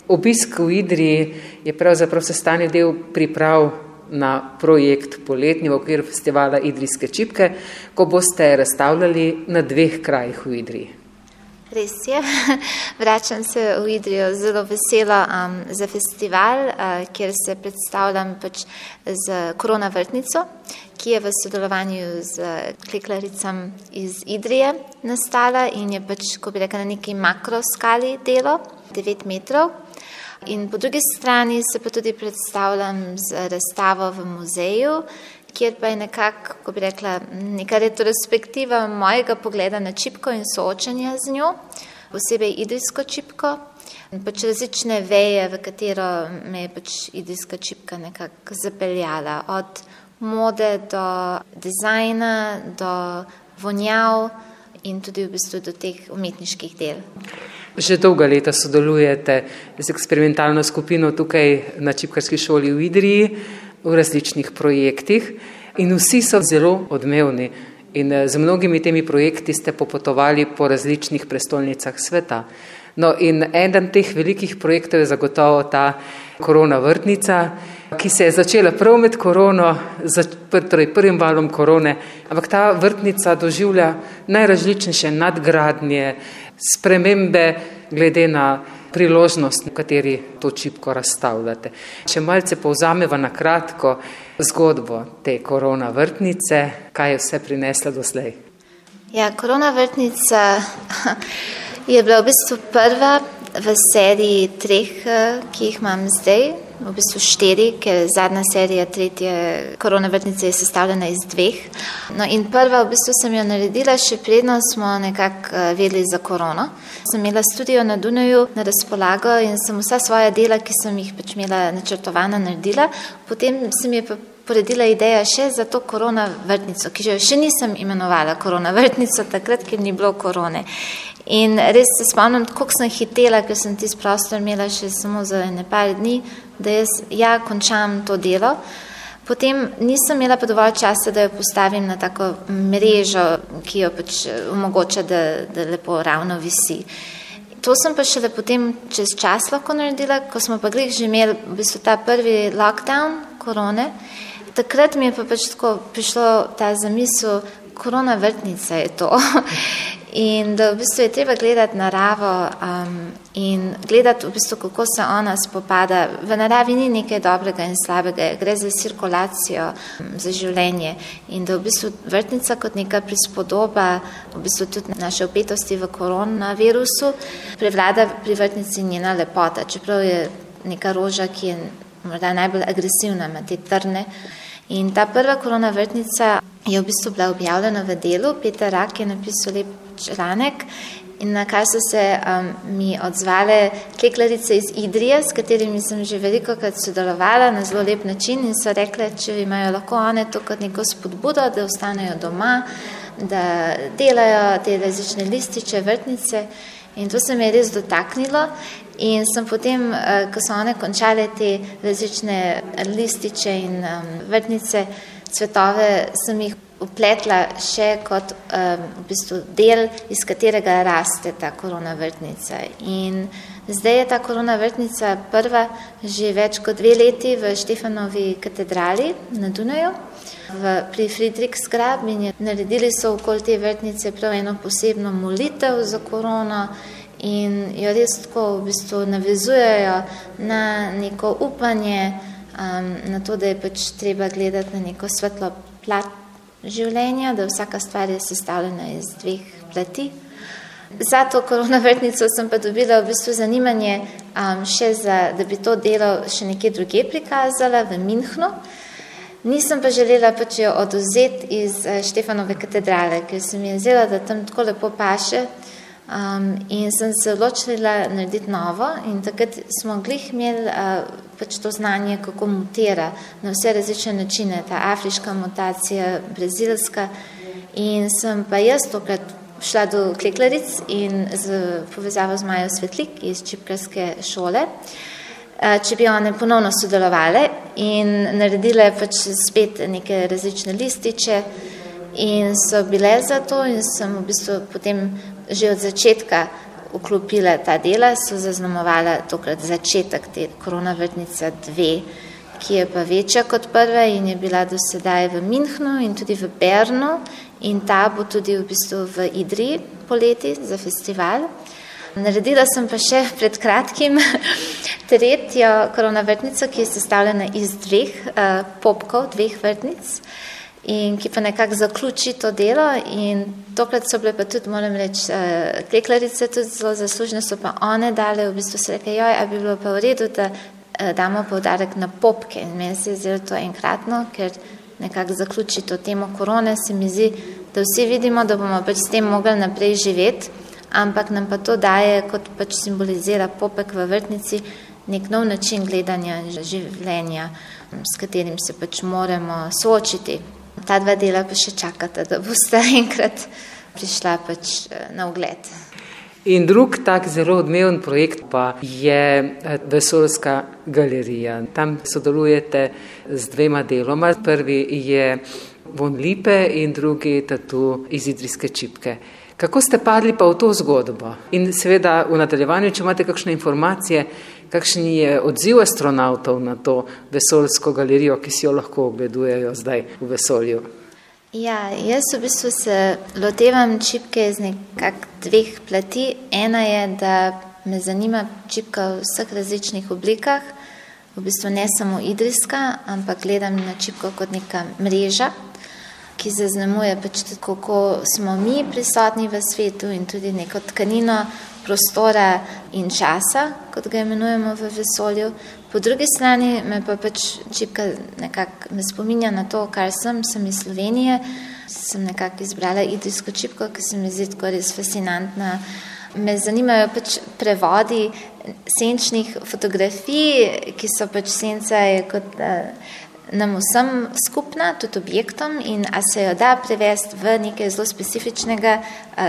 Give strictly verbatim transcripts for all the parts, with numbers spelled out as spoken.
Obisk v Idriji je pravzaprav sestavni del priprav na projekt poletni v okviru festivala Idrijske čipke, ko boste razstavljali na dveh krajih v Idriji. Res je, vračam se v Idrijo zelo vesela um, za festival, uh, kjer se predstavljam pač z Korona vrtnico, ki je v sodelovanju z kliklaricam iz Idrije nastala in je pač, ko bi rekla, na neki makroskali delo, devet metrov. In po drugi strani se pa tudi predstavljam z razstavo v muzeju, kjer pa je nekako, ko bi rekla, neka retrospektiva mojega pogleda na čipko in soočanja z njo, posebej idrijsko čipko, in pač različne veje, v katero me je pač idrijska čipka nekako zapeljala, od mode do dizajna, do vonjav in tudi v bistvu do teh umetniških del. Že dolga leta sodelujete z eksperimentalno skupino tukaj na Čipkarski šoli v Idriji v različnih projektih in vsi so zelo odmevni in z mnogimi temi projekti ste popotovali po različnih prestolnicah sveta. No in eden teh velikih projektov je zagotovo ta Korona vrtnica, ki se je začela prav med korono, torej prvim valom korone, ampak ta vrtnica doživlja najrazličnejše nadgradnje, spremembe glede na priložnost, v kateri to čipko razstavljate. Če malce povzameva na kratko zgodbo te Korona vrtnice, kaj je vse prinesla doslej? Ja, Korona vrtnica je bila v bistvu prva v seriji treh, ki jih imam zdaj, v bistvu štiri, ker zadnja serija, tretja Korona vrtnice je sestavljena iz dveh. No in prva v bistvu sem jo naredila, še predno smo nekako vedeli za korono. Sem imela studio na Dunaju na razpolago in sem vsa svoja dela, ki sem jih pač imela načrtovana, naredila. Potem sem je pa poredila ideja še za to Korona vrtnico, ki že še nisem imenovala Korona vrtnico takrat, ker ni bilo korone. In res se spomnim, koliko sem hitela, ker sem tisti prostor imela še samo za ene par dni, da jaz ja končam to delo. Potem nisem imela pa dovolj časa, da jo postavim na tako mrežo, ki jo pač omogoča, da, da lepo ravno visi. To sem pa šele potem čez čas lahko naredila, ko smo pa glih že imeli v bistvu ta prvi lockdown korone. Takrat mi je pa pač tako prišlo ta zamisel, Korona vrtnica je to. In da v bistvu je treba gledati naravo um, in gledati v bistvu, kako se ona spopada. V naravi ni nekaj dobrega in slabega, gre za cirkulacijo, um, za življenje. In da v bistvu vrtnica kot neka prispodoba, v bistvu tudi naše upetosti v koronavirusu, prevlada pri vrtnici njena lepota. Čeprav je neka roža, ki je morda najbolj agresivna, ima te trne. In ta prva Korona vrtnica je v bistvu bila objavljena v Delu. Peter Rak je napisal lep članek in na kar so se um, mi odzvale kleklarice iz Idrije, s katerimi sem že velikokrat sodelovala na zelo lep način in so rekle, če imajo lahko one to kot neko spodbudo, da ostanejo doma, da delajo te različne lističe, vrtnice. In to se me je res dotaknilo in sem potem, ko so one končale te različne lističe in um, vrtnice, cvetove, sem jih upletla še kot um, v bistvu del, iz katerega raste ta Korona vrtnica. In zdaj je ta Korona vrtnica prva že več kot dve leti v Štefanovi katedrali na Dunaju, v, pri Friedrichsgrab, in naredili so okoli te vrtnice prav eno posebno molitev za korono in jo res tako v bistvu navezujejo na neko upanje, um, na to, da je pač treba gledati na neko svetlo plat življenja, da vsaka stvar je sestavljena iz dveh plati. Za to Korona vrtnico sem pa dobila v bistvu zanimanje um, še za, da bi to delo še nekje druge prikazala v Münchnu. Nisem pa želela pač jo odvzeti iz Štefanove katedrale, ker se mi je zdela, da tam tako lepo paše um, in sem se odločila narediti novo in takrat smo glih imeli uh, pač to znanje, kako mutira na vse različne načine, ta afriška mutacija, brazilska, in sem pa jaz tokrat šla do kleklaric in z povezavo z Majo Svetlik iz Čipkarske šole, če bi one ponovno sodelovale in naredile pač spet neke različne lističe in so bile za to in sem v bistvu potem že od začetka vklopile ta dela, so zaznamovala tokrat začetek te Korona vrtnice dve, ki je pa večja kot prva in je bila do sedaj v Münchnu in tudi v Bernu in ta bo tudi v bistvu v Idriji poleti za festival. Naredila sem pa še pred kratkim tretjo Korona vrtnico, ki je sestavljena iz dveh uh, popkov, dveh vrtnic in ki pa nekako zaključi to delo in tokrat so bile pa tudi, moram reči, uh, kleklarice tudi zelo zaslužne, so pa one dale, v bistvu se reke, joj, a bi bilo pa v redu, da damo poudarek na popke in meni se je zdelo to enkratno, ker nekako zaključi to temo korone, se mi zdi, da vsi vidimo, da bomo pač s tem mogli naprej živeti, ampak nam pa to daje, kot pač simbolizira popek v vrtnici, nek nov način gledanja življenja, s katerim se pač moramo soočiti. Ta dva dela pa še čakata, da boste enkrat prišla pač na ogled. In drug tak zelo odmeven projekt pa je Vesoljska galerija. Tam sodelujete z dvema deloma. Prvi je Von Lipe in drugi Tatu iz Idrijske čipke. Kako ste padli pa v to zgodbo? In seveda v nadaljevanju, če imate kakšne informacije, kakšen je odziv astronautov na to Vesoljsko galerijo, ki si jo lahko ogledujejo zdaj v vesolju? Ja, jaz v bistvu se lotevam čipke iz nekak dveh plati. Ena je, da me zanima čipka v vseh različnih oblikah, v bistvu ne samo idrijska, ampak gledam na čipko kot neka mreža, ki zaznamuje pač tudi, kako smo mi prisotni v svetu in tudi neko tkanino prostora in časa, kot ga imenujemo v vesolju. Po drugi strani me pa pač čipka nekako me spominja na to, kar sem, sem iz Slovenije. Sem nekako izbrala idrijsko čipko, ki se mi zdi tako res fascinantna. Me zanimajo pač prevodi senčnih fotografij, ki so pač senca je kot nam vsem skupna, tudi objektom in a se jo da prevesti v nekaj zelo specifičnega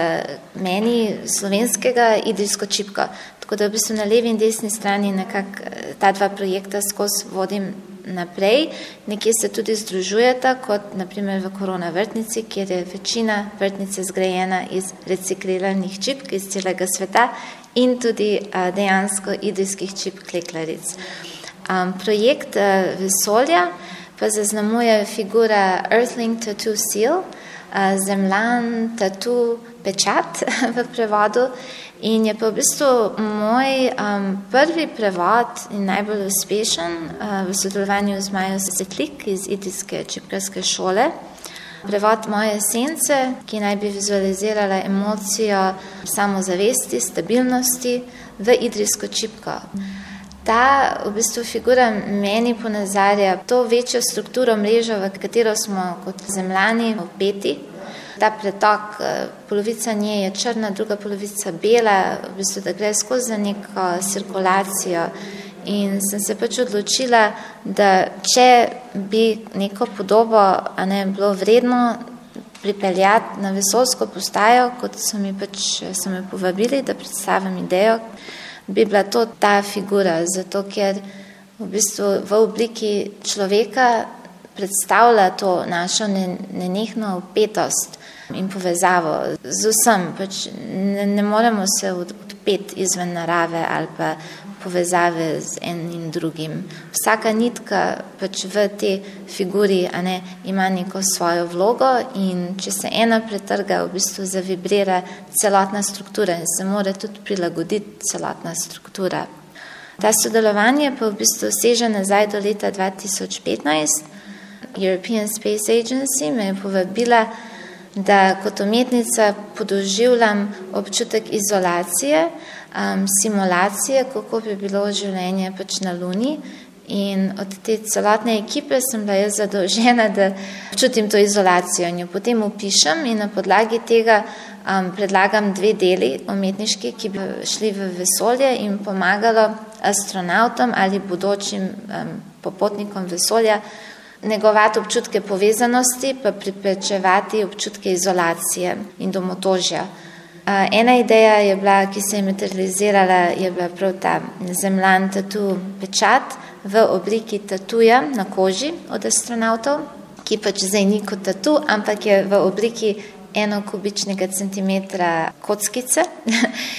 meni slovenskega idrijsko čipko. Tako da v bistvu na levi in desni strani nekako ta dva projekta skozi vodim naprej. Nekje se tudi združujeta, kot naprimer v Korona vrtnici, kjer je večina vrtnice zgrajena iz recikliranih čipk iz celega sveta in tudi dejansko idrijskih čipk kleklaric. Um, projekt uh, vesolja pa zaznamuje figura Earthling Tattoo Seal, uh, zemljan tattoo pečat v prevodu in je pa v bistvu moj um, prvi prevod in najbolj uspešen uh, v sodelovanju z Majo Svetlik iz Idrijske čipkarske šole. Prevod moje esence, ki naj bi vizualizirala emocijo samozavesti, stabilnosti v idrijsko čipko. Ta v bistvu figura meni ponazarja to večjo strukturo mrežo, v katero smo kot zemljani vpeti. Ta pretok, polovica nje je črna, druga polovica bela, v bistvu da gre skozi neko cirkulacijo. In sem se pač odločila, da če bi neko podobo a ne bilo vredno pripeljati na vesoljsko postajo, kot so mi pač so me povabili, da predstavim idejo, bi bila to ta figura, zato ker v bistvu v obliki človeka predstavlja to našo nenehno vpetost in povezavo z vsem. Pač ne, ne moremo se odpeti izven narave ali pa povezave z enim drugim. Vsaka nitka pač v tej figuri a ne, ima neko svojo vlogo in če se ena pretrga, v bistvu zavibrira celotna struktura in se mora tudi prilagoditi celotna struktura. Ta sodelovanje pa v bistvu seže nazaj do leta dva tisoč petnajst. European Space Agency me je povabila, da kot umetnica podoživljam občutek izolacije, um, simulacije, kako bi bilo življenje pač na Luni. In od te celotne ekipe sem bila jaz zadolžena, da čutim to izolacijo in jo potem opišem in na podlagi tega um, predlagam dve deli umetniški, ki bi šli v vesolje in pomagalo astronautom ali bodočim um, popotnikom vesolja negovati občutke povezanosti, pa preprečevati občutke izolacije in domotožja. Ena ideja je bila, ki se je materializirala, je bila prav ta zemljan tattoo pečat v obliki tatuja na koži od astronautov, ki pač zdaj ni kot tattoo, ampak je v obliki enokubičnega centimetra kockice.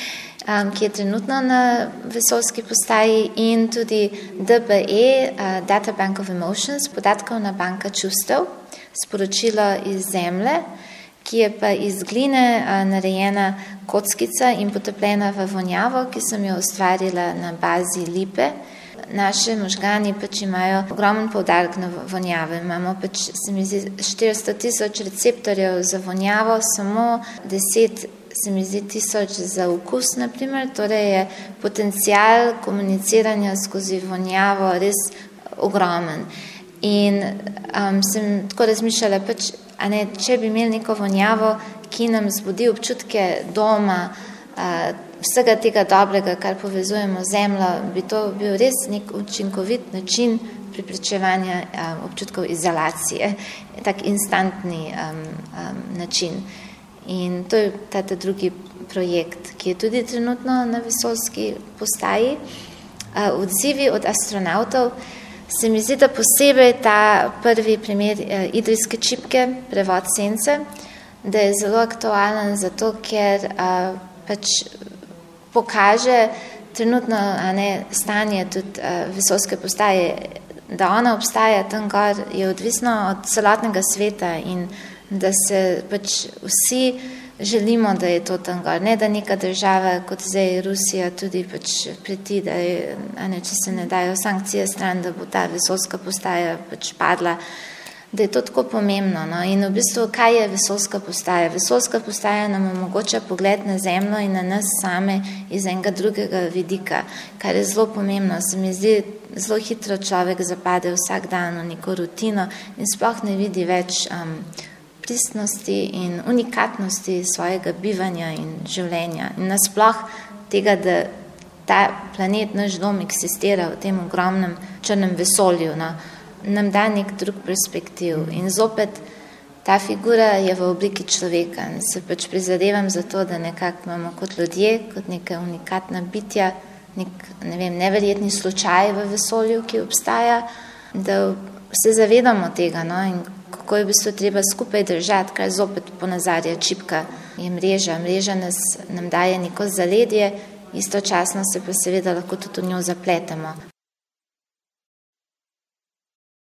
ki je trenutno na vesoljski postaji, in tudi D B E, Data Bank of Emotions, podatkovna banka čustev, sporočilo iz Zemlje, ki je pa iz gline narejena kockica in potopljena v vonjavo, ki sem jo ustvarila na bazi lipe. Naše možgani pač imajo ogromen poudarek na vonjave. Imamo pač, se mi zdi, štiristo tisoč receptorjev za vonjavo, samo deset, se mi zdi, tisoč za okus, naprimer. Torej je potencial komuniciranja skozi vonjavo res ogromen. In um, sem tako razmišljala, pač, a ne, če bi imeli neko vonjavo, ki nam zbudi občutke doma, uh, vsega tega dobrega, kar povezujemo z Zemljo, bi to bil res nek učinkovit način preprečevanja um, občutkov izolacije, tak instantni um, um, način. In to je ta, ta drugi projekt, ki je tudi trenutno na vesoljski postaji. Uh, odzivi od astronautov, se mi zdi, da posebej ta prvi primer uh, idrijske čipke, prevod sence, da je zelo aktualen zato, ker uh, pač pokaže trenutno a ne, stanje tudi uh, vesoljske postaje, da ona obstaja tam gor, je odvisno od celotnega sveta in da se pač vsi želimo, da je to tam gor. Ne, da neka država, kot zdaj Rusija, tudi pač preti, da je, a ne, če se ne dajo sankcije stran, da bo ta vesoljska postaja pač padla, da je to tako pomembno. No? In v bistvu, kaj je vesoljska postaja? Vesoljska postaja nam omogoča pogled na Zemljo in na nas same iz enega drugega vidika, kar je zelo pomembno. Se mi zdi, zelo hitro človek zapade vsak dan v neko rutino in sploh ne vidi več um, pristnosti in unikatnosti svojega bivanja in življenja. In nasploh tega, da ta planet, naš dom, eksistira v tem ogromnem črnem vesolju, no? Nam da nek drug perspektiv. In zopet ta figura je v obliki človeka. In se pač prizadevam za to, da nekako imamo kot ljudje, kot neka unikatna bitja, nek, ne vem, neverjetni slučaj v vesolju, ki obstaja, da se zavedamo tega, no, in kako je v bistvu treba skupaj držati, kar zopet ponazarja čipka, je mreža. Mreža nas, nam daje neko zaledje, istočasno se pa seveda lahko tudi v njo zapletemo.